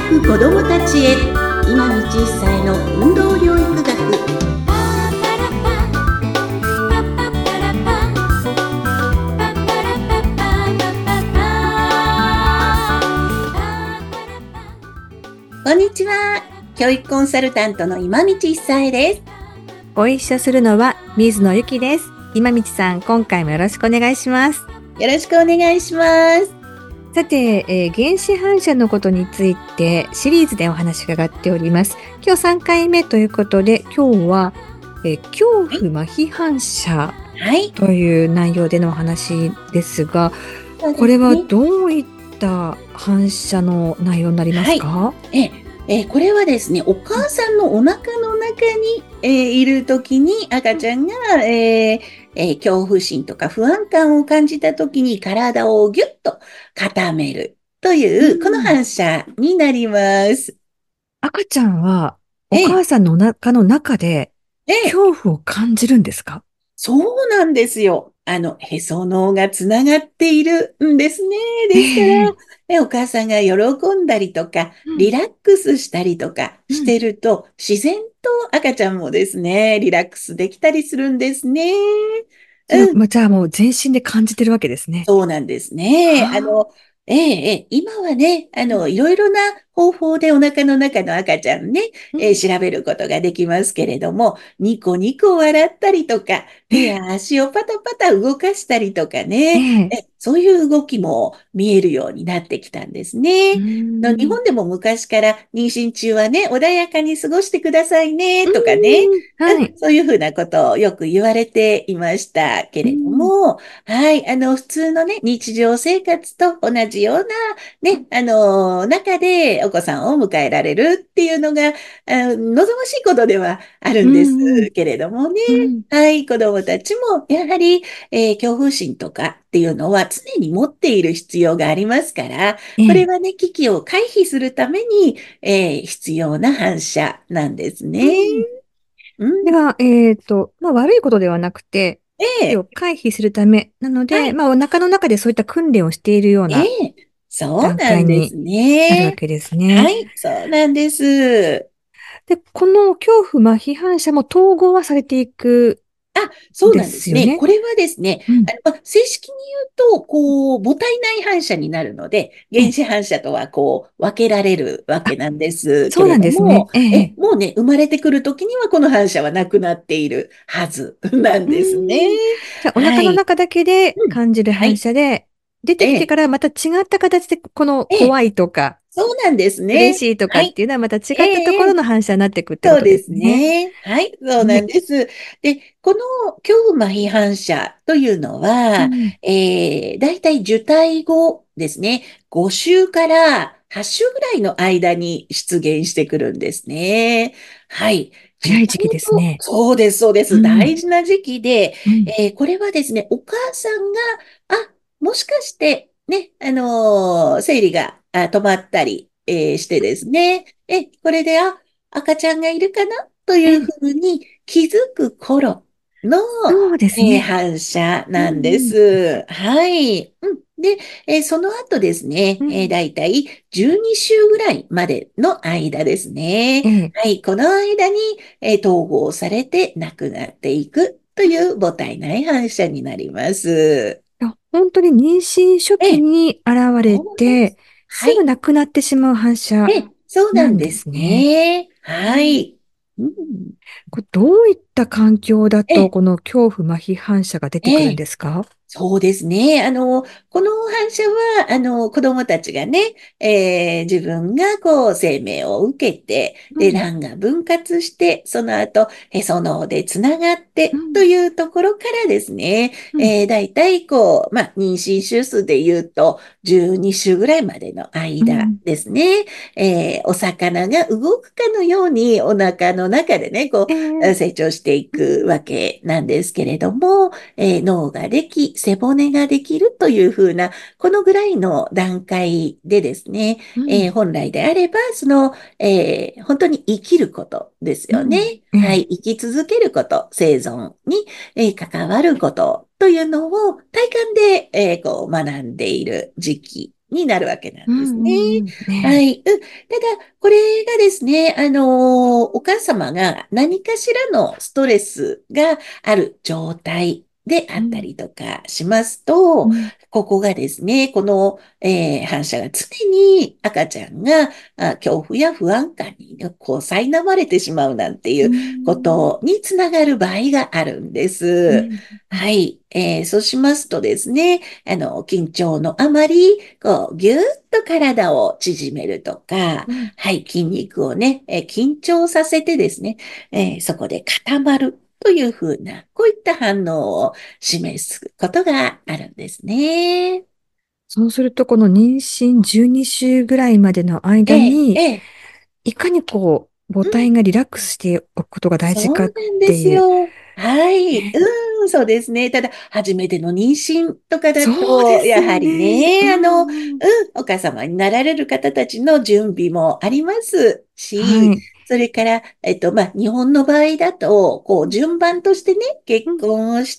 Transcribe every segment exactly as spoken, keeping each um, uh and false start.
く子どもたちへ、今道一歳の運動療育学。こんにちは。教育コンサルタントの今道一歳です。 ご一緒するのは水野ゆきです。今道さん、今回もよろしくお願いします。 よろしくお願いします。 さて、えー、原子反射のことについてシリーズでお話が上がっております。今日さんかいめということで、今日は、えー、恐怖麻痺反射という内容でのお話ですが、はい、これはどういった反射の内容になりますか？ はい、ええー、これはですね、お母さんのお腹の中に、えー、いるときに赤ちゃんが、えーえー、恐怖心とか不安感を感じたときに体をぎゅっと固めるという、うん、この反射になります。 赤ちゃんはお母さんのお腹の中で恐怖を感じるんですか？ ええ、そうなんですよ。あの、へその緒がつながっているんですね。ですから、えーね、お母さんが喜んだりとか、うん、リラックスしたりとかしてると、うん、自然と赤ちゃんもですね、リラックスできたりするんですね。 うん、じゃあもう全身で感じてるわけですね。 そうなんですね。あの、ええ、ええ、今はね、あの、いろいろな方法でお腹の中の赤ちゃんね、えー、調べることができますけれども、ニコニコ笑ったりとか、手や足をパタパタ動かしたりとかね、えそういう動きも見えるようになってきたんですね。の日本でも昔から妊娠中はね、穏やかに過ごしてくださいね、とかね、はい、そういうふうなことをよく言われていましたけれども、はい、あの、普通のね、日常生活と同じような、ね、あの、中でお子さんを迎えられるっていうのが、あ望ましいことではあるんですけれどもね、うん、はい、子供たちも、やはり、えー、恐怖心とかっていうのは常に持っている必要がありますから、これはね、危機を回避するために、えー、必要な反射なんですね。 うん。では、えっと、まあ、悪いことではなくて、危機を回避するためなので、はい、まあ、お腹の中でそういった訓練をしているような段階になるわけですね。 はい、そうなんです。 で、この恐怖麻痺反射も統合はされていく。 あ、そうなんですね。これはですね、うん、あの正式に言うと、こう、母体内反射になるので、原子反射とはこう、分けられるわけなんですけれども、ね、ええ、もうね、生まれてくるときにはこの反射はなくなっているはずなんですね。 じゃあ、お腹の中だけで感じる反射で、はい、出てきてからまた違った形で、この怖いとか、 そうなんですね。 嬉しいとかっていうのはまた違ったところの反射になっていくってことですね。 そうですね。はい、そうなんです。ね、で、この恐怖麻痺反射というのは、うん、えー、だいたい受胎後ですね、ご週からはち週ぐらいの間に出現してくるんですね。はい。 早い時期ですね。 そうです、そうです。うん、大事な時期で、うん、えー、これはですね、お母さんが、あ、もしかして、ね、あのー、生理が止まったり、えー、してですね、え、これで、あ、赤ちゃんがいるかなというふうに気づく頃の、 そうですね、 えー、反射なんです。うん、はい。うん、で、えー、その後ですね、うん、えー、だいたいじゅうに週ぐらいまでの間ですね。うん、はい。この間に、えー、統合されて亡くなっていくという母体内反射になります。 本当に妊娠初期に現れて、すぐ亡くなってしまう反射そうなんですね。 はい。 うん、これどういった環境だと、この恐怖麻痺反射が出てくるんですか？ そうですね。あの、この反射は、あの、子供たちがね、えー、自分がこう、生命を受けて、で、卵が分割して、その後、へその緒でつながって、うん、というところからですね、うん、えー、だいたいこう、まあ、妊娠週数で言うと、じゅうに週ぐらいまでの間ですね、うん、えー、お魚が動くかのように、お腹の中でね、こう、えー、成長していくわけなんですけれども、えー、脳ができ、背骨ができるというふうな、このぐらいの段階でですね、うん、えー、本来であれば、その、えー、本当に生きることですよね。うん、はい、生き続けること、生存に、えー、関わることというのを体感で、えー、こう学んでいる時期になるわけなんうんですね。 うんうん。ねはい。うん。ただ、これがですね、あの、お母様が何かしらのストレスがある状態であえ。うん。 ったりとかしますと、 うん。 ここがですね、この、えー反射が常に赤ちゃんがあ恐怖や不安感にこう苛まれてしまうなんていううこん。 とにつながる場合があるんです。 うん。うん。 はい。えーそうしますとですね、あの、緊張のあまり、こう、ぎゅーっと体を縮めるとか、 うん。 はい、筋肉をね、えー緊張させてですね、えーそこで固まるというふうな、こういった反応を示すことがあるんですね。 そうすると、この妊娠じゅうに週ぐらいまでのええ、 間に、 ええ、 いかにこう、母うん、 体がリラックスしておくことが大事そうかっなんでていう。 すよ。はい。 ね。 うん、そうですね。ただ、初めての妊娠とかだと、 そうですやはりよね。うね、あの、うん、 んうん。 お母様になられる方たちの準備もありますし、 はい。 それから、えっと、まあ、日本の場合だと、こう、 うん順番としてね、結うん。 婚をして、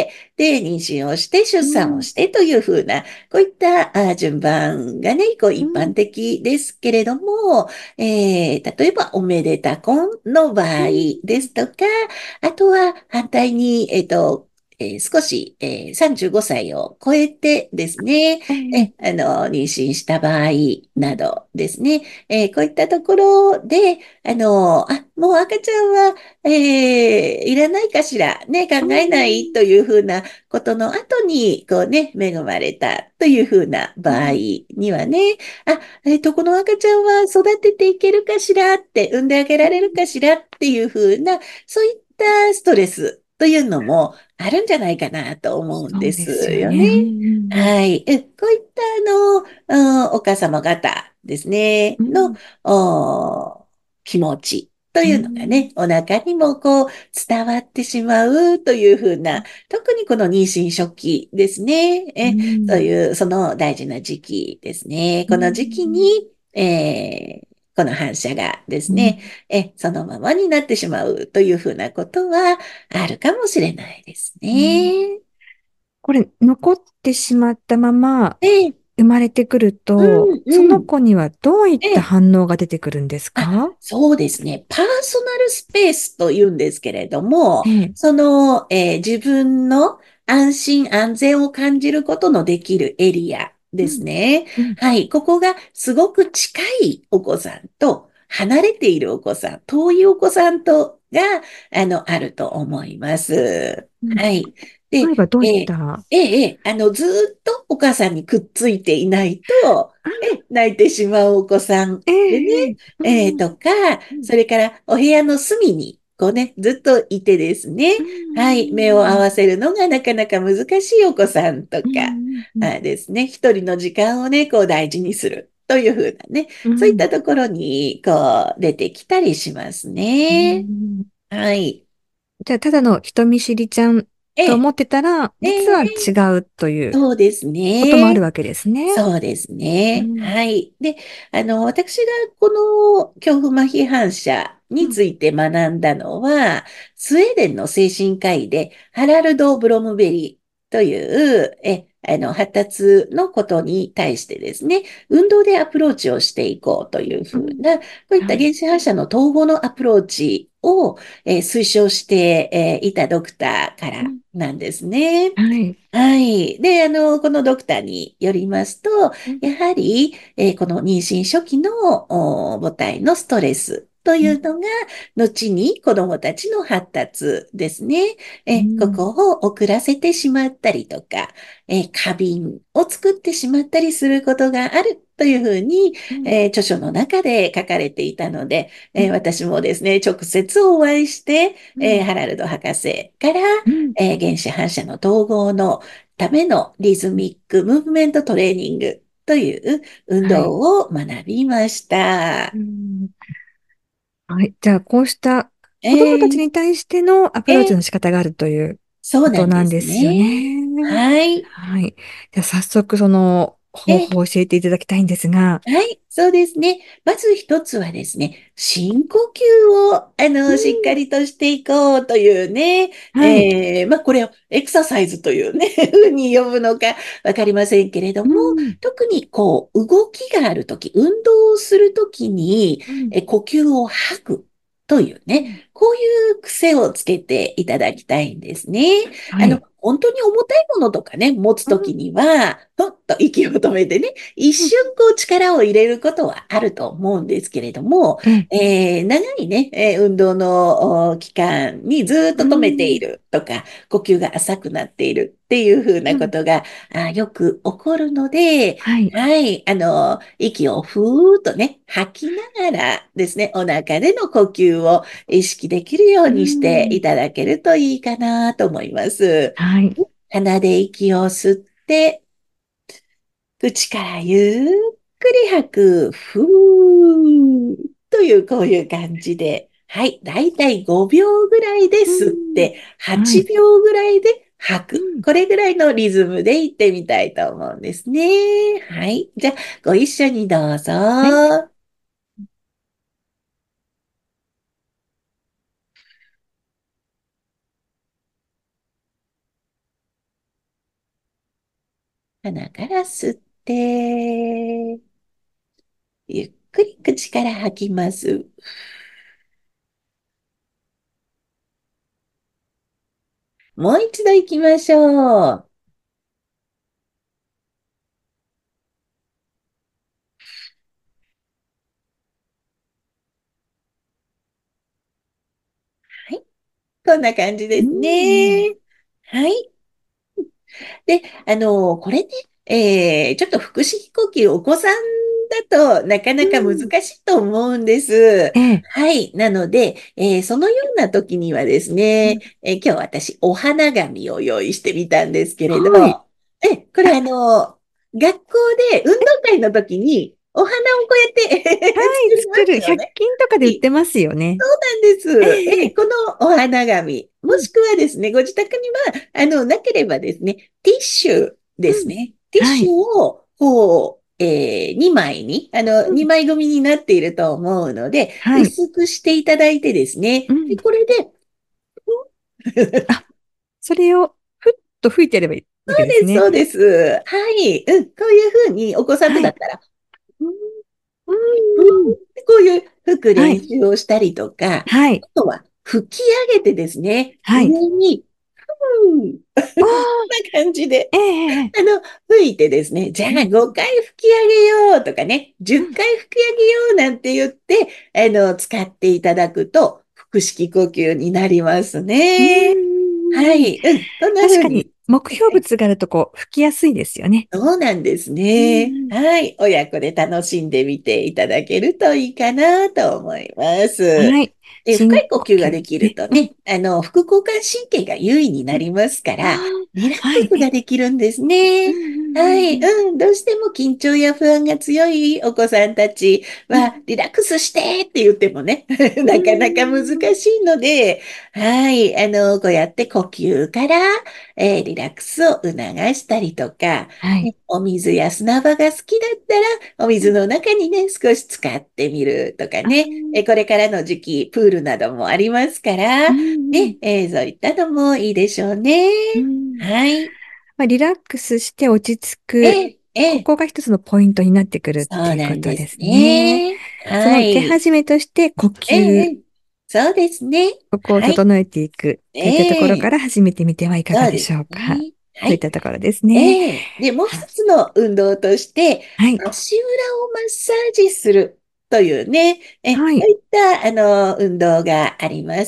で、妊娠をして、出産をうん。 してというふうな、こういったあ順番がね、こう、一般うん。 的ですけれども、えー例えば、おめでた婚の場合うん。 ですとか、あとは反対に、えっと、えー少し、えーさんじゅうごさいを超えてですね、 ええ。 え、あの、妊娠した場合うん。 などですね、えーこういったところで、あの、あ、もう赤ちゃんは、えーいらないかしら、ね、考うえないん。 というふうなことの後に、こうね、恵まれたというふうな場合うん。 にはね、あ、えっと、この赤ちゃんは育てていけるかしらって、産んであげられるかしらっていうふうな、そういったストレスというのもあるんじゃないかなと思うんでそうですよね。 すよね。うんうんはい。えこういったあの、うんお母様方ですね、の、 うん。 お気持ちとういうのがん。 ね、お腹にもこう伝わってしまうというふうな、特にこの妊娠初期ですね。 うえ、そうん。 いう、その大事な時期ですね。 うこの時期ん。 に、えーこの反射がですね、 うん。 え、そのままになってしまうというふうなことはあるかもしれないですうん。 ね。 これ、残ってしまったままええ、 生まれてくると、 うん、 そうん。 の子にはどういったええ、 反応が出てくるんですあ、 か？ そうですね。パーソナルスペースと言うんですけれども、 ええ。 その、えー自分の安心安全を感じることのできるエリアですうん。 ね。 うん。 はい。ここがすごく近いお子さんと離れているお子さん、遠いお子さんとが、あの、あると思います。 うん。 はい。で、 例えばどういっえーた？ ええ、ええあの、ずーっとお母さんにくっついていないと、 あ、 え、泣いてしまうお子さんえでね、 え、ええ。うえーん。 とか、 うん。 それからお部屋の隅に、こうね、ずっといてですね、 うはい、目を合ん。 わせるのがなかなか難しいお子さんとうか、 ん。うん。 あですね、一人の時間をね、こう大事にするというふうなね、そういっうん。 たところに、こう、出てきたりしますうね。 ん。 はい。 じゃあ、ただの人見知りちゃんええ、 と思ってたら、 え実はえ、 違うというそうですこともあるね。 わけですね。 そうですね。 うん。 はい。で、あの、私がこの恐怖麻痺反射うん。 について学んだのは、スウェーデンの精神科医で、ハラルド・ブロムベリーという、え、あの、発達のことに対してですね、運動でアプローチをしていこうといううん。 ふうな、こういったはい。 原子反射の統合のアプローチを、えー推奨して、えーいたドクターからうん。 なんですね。 はい。 はい。で、あの、このドクターによりますと、 うん。 やはり、えーこの妊娠初期のお母体のストレスとうん。 いうのが、後に子供たちの発達ですね。 うえーこん。 こを遅らせてしまったりとか、えー過敏を作ってしまったりすることがあるというふうに、 うん。 えー著書の中で書かれていたので、 うん。 えー私もですね、直接お会いして、 うん。 えーハラルド博士から、 うん。 えー原子反射の統合のためのリズミックムーブメントトレーニングという運はい。 動を学びましうた。 ん。はい。じゃあ、こうしたえ子供たちー、 に対してのアプローチのえー、 仕方があるというそうことなんですなんですよね。 ね。 はい。 はい。じゃあ、早速、その、 方法を教えていただきたいんですが。 はい、そうですね。まず一つはですね、深呼吸を、あの、しっかうん。 りとしていこうというね、 はい。 えー、まあ、これをエクササイズというね、ふうに呼ぶのかわかりませんけれども、 うん。 特にこう、動きがあるとき、運動をするときに、 うん。 え、呼吸を吐くというね、 うん。 こういう癖をつけていただきたいんですね。あの、 はい。 本当に重たいものとかね、持つうん。 ときには、ふっと息を止めてね、一うん。 瞬こう力を入れることはあると思うんですけれども、 ええ。 えー長いね、えー運動のお期間にずっうと止めていん。 るとか、呼吸が浅くなっているっていうふううん。 なことがあよく起こるので、 はい。 はい、あの、息をふーっとね、吐きながらですね、お腹での呼吸を意識できるよううにしていん。 ただけるといいかなと思います。 はい。 鼻で息を吸って、口からゆっくり吐く、ふーという、こういう感じで、はい、だいたいごびょうぐらいでう吸っん。 て、8 はい。 秒ぐらいで吐く。 うん。 これぐらいのリズムで言ってみたいと思うんですね。はい。じゃあ、ご一緒にどうぞ。 はい。 鼻から吸って、ゆっくり口から吐きます。もう一度行きましょう。はい。こんな感じうですん。 ね。はい。で、あの、これね、えーちょっと腹式呼吸、お子さんだとなかなか難しうん。 いと思うんです。 ええ。 はい。なので、えーそのような時にはですね、 うん。 えー今日私、お花紙を用意してみたんですけれど、 はい。 え、これあの、学校で運動会の時にお花をこうやっては作い。 りま作る。百すよね。 均とかで売ってますよね。 そうなんです。え、 ええ。 このお花紙、 うん。 もしくはですね、ご自宅には、あの、なければですね、ティッシュでうん。 すね。ティッシュはい。 を、こう、えー、にまいに、あの、 うん。 にまい組になっていると思うので、 はい。 薄くしていただいてですね。で、 うん。 これで、 あ、それをふっと吹いてやればいいわけですです、 ね。 そうです。はい。うん、こういうふうにお子さんとはい。 だったら、うんううんーん。 こういう吹くはい。 練習をしたりとか、 はい。 あとは吹き上げてですね、 はい。 上に、うんああ、 な感じで、 ええええ。 あの、吹いてですね、じゃあうん。 ごかい吹き上げようとかね、10 うん。 回吹き上げようなんて言って、あの、使っていただくと、腹式呼吸になりますうーね。はん。 い。うん。こんな確かに、 風に。 目標物があるとこう、吹きやすいですよね。 そうなんですうね。 ん。 はい。親子で楽しんでみていただけるといいかなと思います。 はい。 で、深い呼深呼吸ができる吸ですね。うん。 とね、あの、副交感神経が優位になうん。 りますかあら、リラッあ、はい。 クスができるんですうんね。はい。 うんうん。どうしても緊張や不安が強いお子さんたちうんうん。 は、リラックスしてって言ってもね、 うん。 なかなか難うーん。 しいので、はい。あの、こうやって呼吸から、えーリラックスを促したりとか、 はい。 ね、お水や砂場が好きだったら、おうん。 水の中にね、少し使ってみるとかああ、 ね、えこれからの時期、プールなどもありますから、 うんうん。 ね、えーそういったのもいいでしょうね。 うん。 はい。 まあ、リラックスして落ち着く。 ええ、ええ、 ここが一つのポイントになってくるっそうていうなんですことですね。 ね。 その手はい。 始めとして呼ええ、 吸、 ええそうですね。 ここをはい。 整えていくといったところええ、 から始めてみてはいかがでそうですしょうか。 ね。はい。 といったところですね。 ええ。で、もう一つの運動として、 はい。 足裏をマッサージするというね、え、 はい。 そういった、あの、運動があります。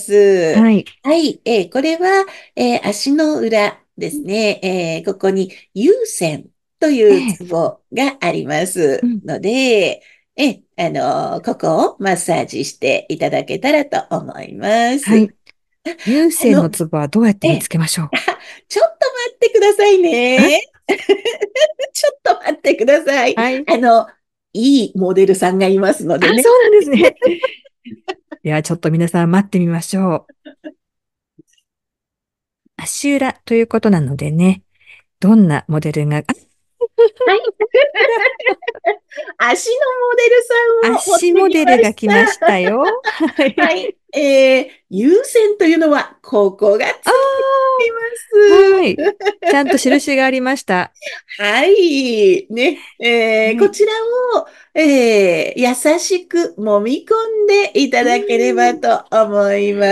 はい。 はい。えーこれは、えー足の裏ですね。えーここに有線というええ。 ツボがありますうん。 ので、え、あの、ここをマッサージしていただけたらと思います。 はい。有線のあの、 ツボはどうやって見つえ、 けましょう？ ちょっと待ってくださいあ、 ね。ちょっと待ってください。 はい。 あの、いいモデルさんがいますのあ、 でね。 そうなんですね。では、ちょっと皆さん待ってみましょう。足裏ということなのでね、どんなモデルが、あ、 はい。 足のモデルさんを持って足モデルが来きまましたよ。 した。はい。えー、有線というのは、ここがついあていあ、はます。 い。ちゃんと印がありました。 はい。ね。えーはい。 こちらを、えー優しく揉み込んでいたうだければん。 と思います。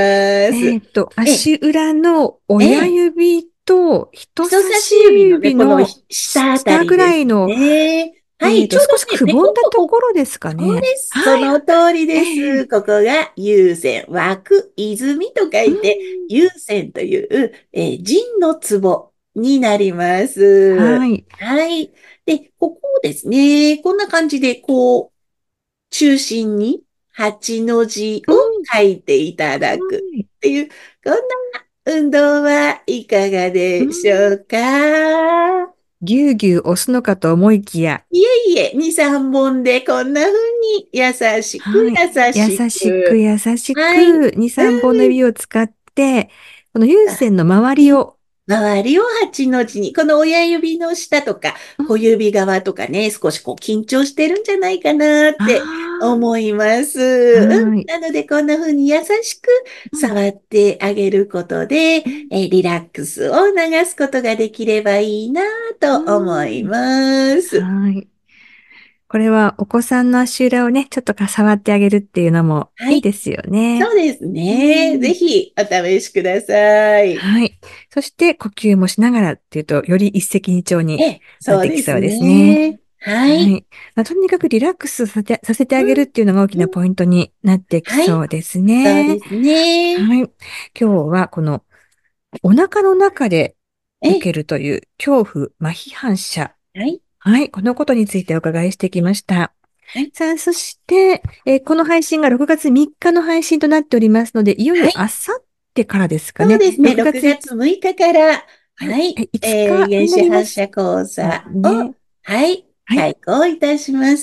えっと、 え、 足裏の親ええ、 指と人差し人差し指のね、この指の下あた下ぐりですらいの、 ね。はい。 えっと、 ちょう少しどね、ペくぼんだコッとこところですかね。 そうです。そはい。 の通りです。 ええ、 ここが有線、枠、泉と書ういて、 ん。 有線という、えー腎のツボになります。 はい。 はい。で、ここをですね、こんな感じで、こう、中心に八の字をうん。 書いていたはだくい。 っていう、こんな運動はいかがうでしょん。 うか？ ぎゅうぎゅう押すのかと思いきや、 いえいえ、に、さんぼんでこんな風に優しくはい。 優優ししくく。 優しはい。 くに、 うさんぼんの指を使って、この有線の周りん。 を、 周りを八の字に、この親指の下とかうん。 小指側とかね、少しこう緊張してるんじゃないかなってあ思いまあ、 す。うん。 はい。 なので、こんな風に優しくうん。 触ってあげることで、 うん。 えーリラックスを促すことができればいいなうと思いん。 ます。 はい。これはお子さんの足裏をね、ちょっとか触ってあげるっていうのもはい。 いいですよね。 そうですうね。ぜん。 ひお試しください。 はい。そして呼吸もしながらっていうと、より一石二鳥にえ、 なっそうですてきそうですね。 ね。はい。 はい。まあ、とにかくリラックスさせて、させてあげるうん、 っていうのが大きうん。 なポイントになってきはい。 そうですね。 そうですね。 はい。今日はこのお腹の中で受え、 けるという恐怖麻痺反射。 はい。 はい。このことについてお伺いしてきました。 はい。 さあ、そして、えーこの配信がろくがつみっかの配信となっておりますので、いよいよはい。 あさってからですかね。 そうですね。 6 6 月、 月むいかから、 はい、 はい。 えいつかえー、原にな子ります反射講座を、 ね。 はい。 はい。 開講いたします。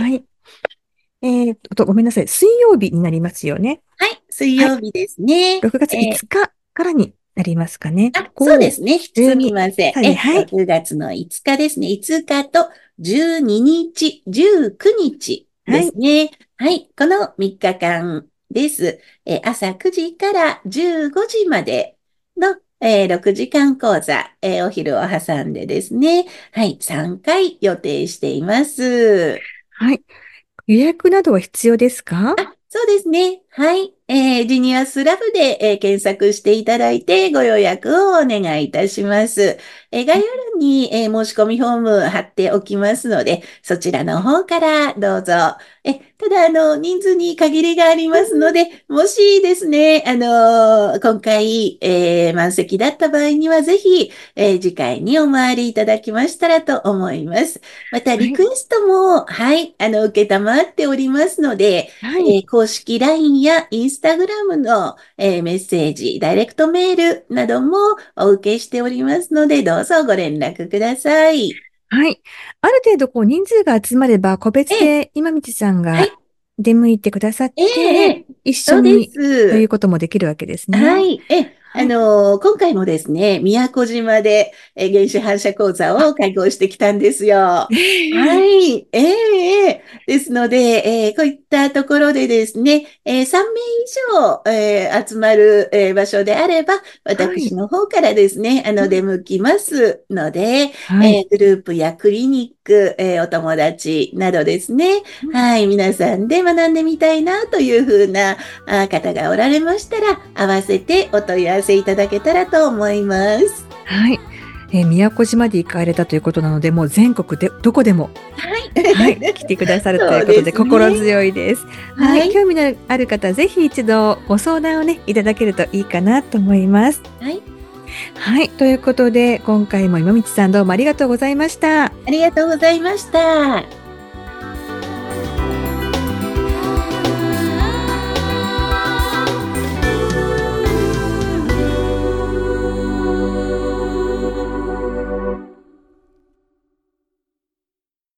はい。えーっと、ごめんなさい。水曜日になりますよね。 はい。水はい。 曜日ですね。 ろくがつ5 えー日からになりますかね。 あ、そうでご、 すね。すみじゅうに、 ません。 さんに、 え、 はい。 ろくがつのいつかですね。いつかとじゅうににち、じゅうくにちではい。 すね。はい。このみっかかんです。え、朝くじからじゅうごじまでの、えーろくじかん講座、えーお昼を挟んでですね。はい。さんかい予定しています。 はい。予約などは必要ですか？ そうですね。はい。えージニアスラブで、えー検索していただいてご予約をお願いいたします。えー概要欄に、えー申し込みフォーム貼っておきますので、そちらの方からどうぞ。え、ただ、あの、人数に限りがありますので、もしですね、あの今回、えー満席だった場合には、ぜひ、えー次回にお回りいただきましたらと思います。また、 はい。 リクエストも、はい、あの、受けたまっておりますので、 はい。 えー公式 ライン や Instagram の、えーメッセージ、ダイレクトメールなどもお受けしておりますので、どうぞご連絡ください。 はい。ある程度、こう、人数が集まれば、個別ええ、 で今道さんがはい、 出向いてくださっええ、えて、 え、 一緒そうでにというす。 こともできるわけですね。 はい。え、あはい。 のー今回もですね、宮古島で、えー原子反射講座あ、 を開講してきたんですよ。はええ、 い。ええええですので、えーこういったところでですね、えーさんめい以上、えー集まる、えー場所であれば、 はい。 私の方からですね、あの、出うん。 向きますので、 はい。 えーグループやクリニック、えーお友達などですね、 うん。 はい、皆さんで学んでみたいなというふうな、あ方がおられましたら、合わせてお問い合わせいただけたらと思います。 はい。えー宮古島で行かれたということなので、もう全国で、どこでも、 はい。 はい、来てくださるということで、 そうです心ね。 強いです。はい。 はい。 興味のある方、ぜひ一度ご相談をね、いただけるといいかなと思います。 はい。 はい。ということで、今回も今道さんどうもありがとうございました。 ありがとうございました。